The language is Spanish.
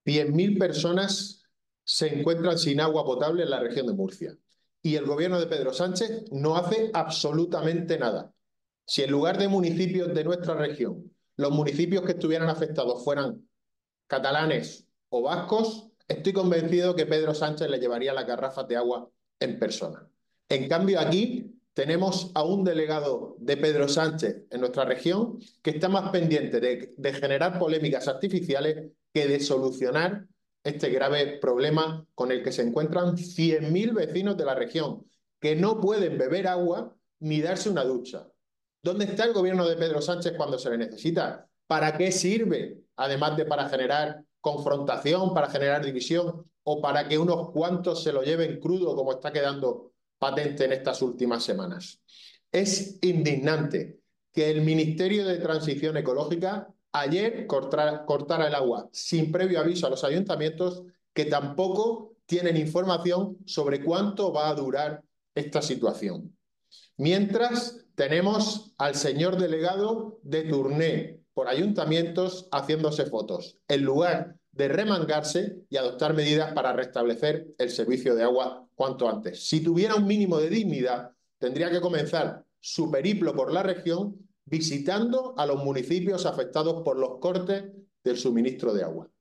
100.000 personas se encuentran sin agua potable en la región de Murcia. Y el gobierno de Pedro Sánchez no hace absolutamente nada. Si en lugar de municipios de nuestra región, los municipios que estuvieran afectados fueran catalanes o vascos, estoy convencido que Pedro Sánchez le llevaría las garrafas de agua en persona. En cambio, aquí tenemos a un delegado de Pedro Sánchez en nuestra región que está más pendiente de generar polémicas artificiales que de solucionar este grave problema con el que se encuentran 100.000 vecinos de la región que no pueden beber agua ni darse una ducha. ¿Dónde está el gobierno de Pedro Sánchez cuando se le necesita? ¿Para qué sirve? Además de para generar confrontación, para generar división o para que unos cuantos se lo lleven crudo, como está quedando patente en estas últimas semanas. Es indignante que el Ministerio de Transición Ecológica ayer cortara el agua sin previo aviso a los ayuntamientos que tampoco tienen información sobre cuánto va a durar esta situación. Mientras tenemos al señor delegado de turné por ayuntamientos haciéndose fotos, en lugar de remangarse y adoptar medidas para restablecer el servicio de agua cuanto antes. Si tuviera un mínimo de dignidad, tendría que comenzar su periplo por la región visitando a los municipios afectados por los cortes del suministro de agua.